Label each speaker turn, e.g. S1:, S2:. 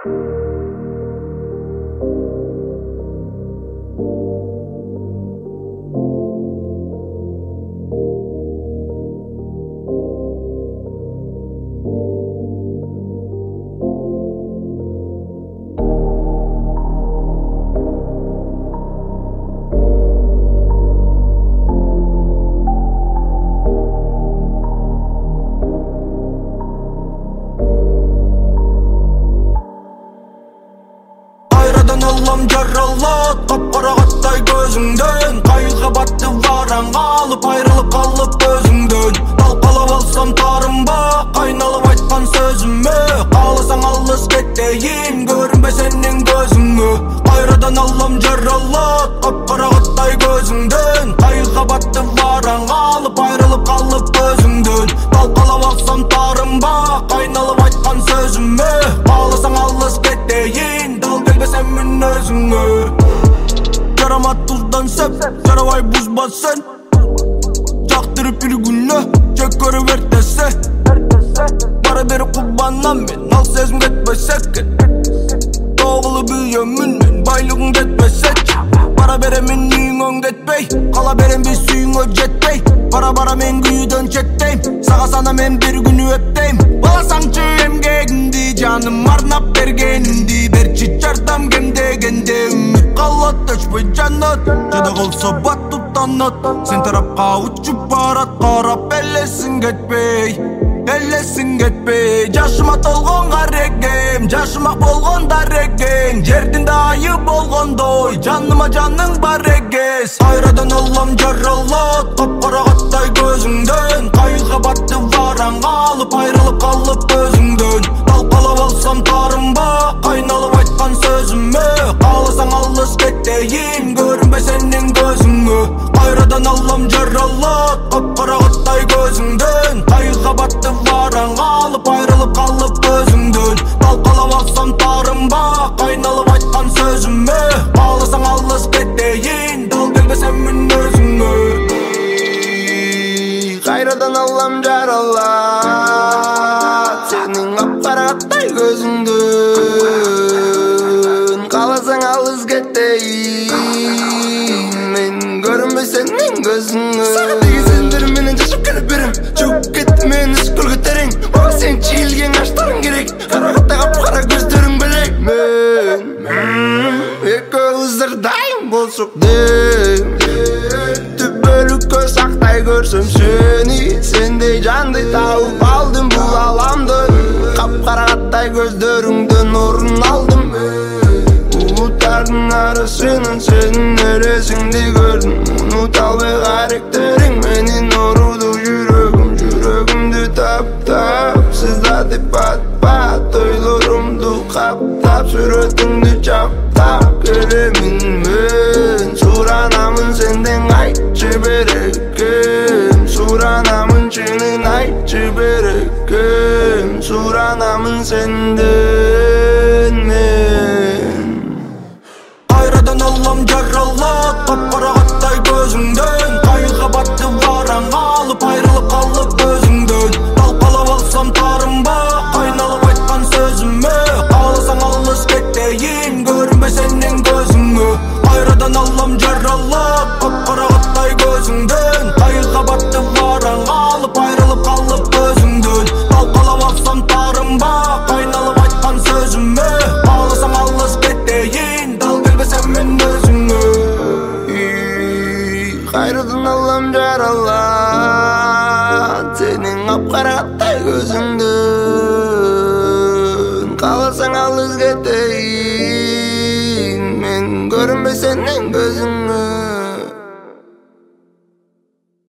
S1: Аллам жаралат, қап-қарағаттай көзіңден. Қайылға батты вараң алып, айрылып қалып өзіңден. Талқалап алсам тарынба, қайналып айтқан сөзіме. Қаласаң алыс кетейін, көрінбе сенің көзіңе. Қайрадан аллам жаралат, қап-қарағаттай көзіңден. Қайылға батты вараң алып, айрылып қалып өзіңден. Талқалап алсам тарынба, қайналып айтқан сөзіме. Қаласаң алыс кетейін, келбесем мен өзіңе. Жарамат тұздан сәп, жарабай бұзба сен. Жақтырып бір күні, жек көріп ертесе. Бара бері құбанам мен, ал сезім кетпесек. Тоғылы бүйемін мен, байлығын кетпесек. Бара беремін үйіңен кетпей, қала берем біз сүйіңе жетпей. Бара мен күйден четтейм, саға сана мен бір күні өттейм. Баласаңчы емгегінді, жаным арнап бергенінді. Берчі жардам кемдегенде, үміт қалат өшпей жанат. Жада қолса бат тұтанат, сен тарапқа ұчып барат. Қарап әлесін кетпей, әлесін кетпей. Жашыма толған қарекем, жашымақ болған дарекең. Жерден айы болғандой, жаныма жаның бар егес. Айрадан аллам жаралат, қап-қарағаттай көзіңден. Қайылға батты вараң алып, айрылып қалып өзіңден. Талқалап алсам тарынба, қайналып айтқан сөзіме. Қаласаң алыс кетейін, көрінбе сенің көзіңе. Айрадан аллам жаралат, қап-қарағаттай көзіңден. Қайылға батты вараң алып, айрылып қалып өзіңден. Талқалап алсам тарынба, қайналып айтқан сөзіме. Қаласаң алыс кетейін, дал келбесем мен өзіңе.
S2: Қайрадан аллам жаралат, сенің ап-қарағаттай көзіңден. Қаласаң алыс кетейін, мен көрінбей сенің көзіңе. Саған деген сендер менен жашып келіп берем. Жүгіп кетті мен үскілгі терең. Бала сен чиілген аштарың керек. Қарағаттай қап-қара көздерің білек. Мен екі ұздырдайым болсық дейм. Түбөлікке сақтай көрсем сені, сендей жанды тауып алдым бұл аламды. Қап-қарағаттай көздеріңден орын алдым. Ұлттардың арасынан сенің өресіңді көрдім. Ұмыта албай қаректерің менің ұруды жүрегімді тап-тап. Сыздатып бат-бат ойларымды қаптап, суретіңді чаптап келемін мен. Суранамын сенден айтшы берекем, суранамын шынын айтшы берекем. Суранамын сенден мен.
S1: Айрадан аллам жаралат, қап-қарағаттай көзіңден. Қайылға батты вараң алып, айрылып қалып өзіңден. Талқалап алсам тарынба, қайналып айтқан сөзіме. Қаласаң алыс кетейін, көрінбе сенің көзіңе. Айрадан аллам жаралат, қап-қарағаттай көзіңден. Қайылға батты вараң алып, айрылып қалып өзіңден. Талқалап алсам тарынба, қайналып айтқан сөзіме. Қаласаң алыс кетейін, дал келбесем мен өзіңе.
S2: Қайрадан аллам жаралат, сенің ап-қарағаттай көзіңден. Қаласаң алыс кетейін, мен көрінбей сенің көзіңе.